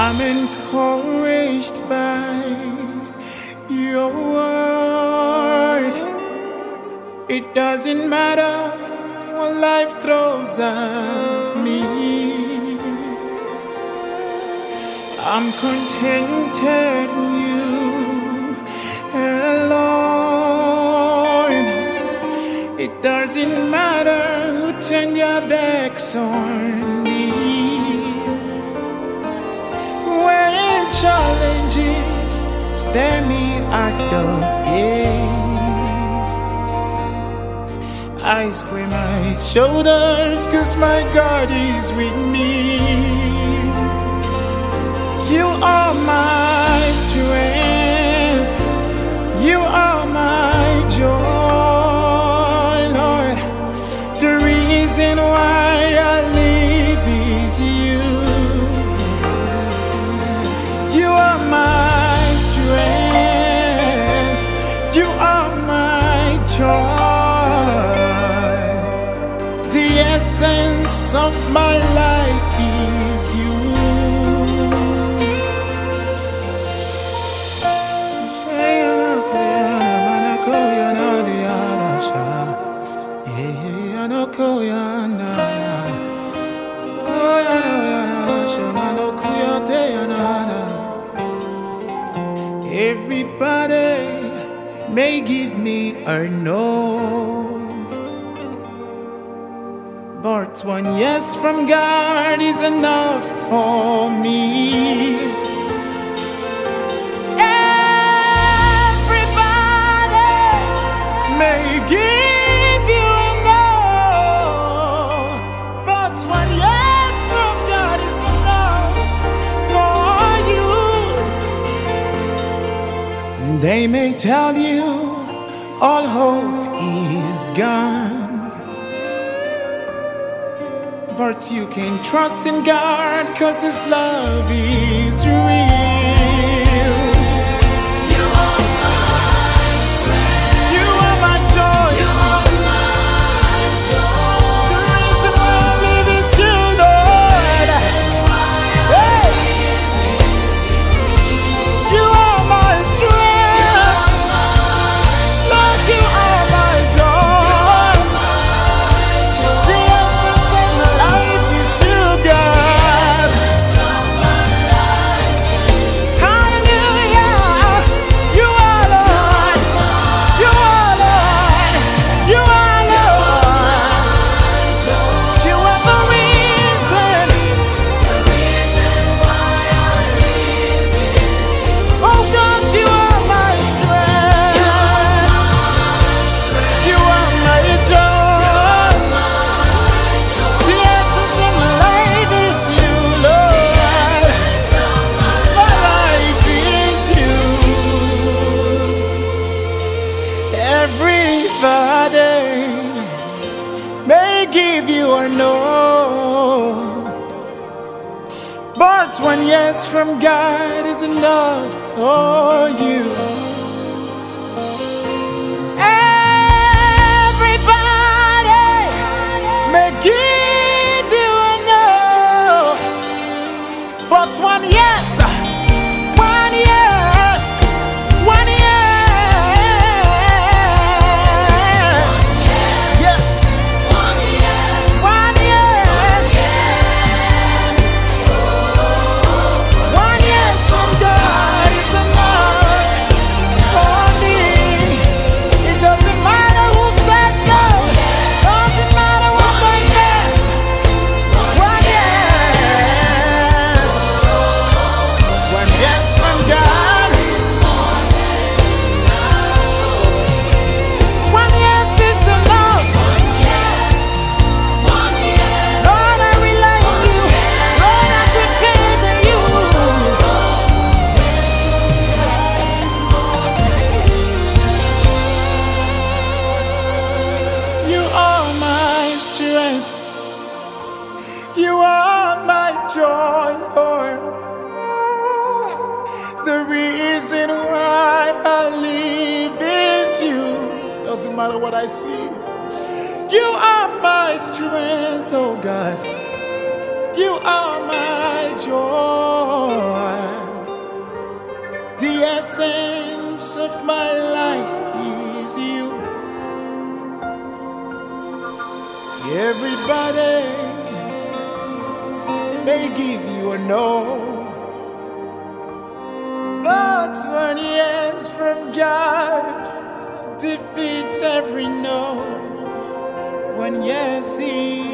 I'm encouraged by your word. It doesn't matter what life throws at me. I'm contented in you alone. It doesn't matter who turned their backs on me. When challenges stare me at the face, I square my shoulders 'cause my God is with me. You are my strength, you are my joy, Lord. The reason why I live is you. You are my strength, you are my joy. The essence of my life is you. Everybody may give me a no, but one yes from God is enough for me. Everybody may give you a no, but one yes from God is enough for you. They may tell you all hope is gone, but you can trust in God 'cause His love is real. You are my strength, You are my joy, you are my joy. the reason why I live is you, Lord. Hey! You are my strength, Lord, you are my joy. The essence of my life is you, God. Hallelujah. You are Lord. You are Lord. You are Lord. You are the reason. Oh God, you are my strength. You are my joy. The essence of my life is you, Lord. My life is you. Everybody may give you a no, but one yes from God is enough for you. Everybody may give you a no, but one yes, one yes, one yes, yes, One yes, one yes, one yes from God is enough for me. It doesn't matter who said no, doesn't matter what I face. One yes, one yes from God. One yes is enough. one yes. Lord, I rely on you. Lord, I depend on you. You are my strength. You are my joy, Lord. The reason why I live is you. Doesn't matter what I see. You are my strength, oh God. You are my joy. essence of my life is you. Everybody may give you a no, but 1 yes from God defeats every no. 1 yes is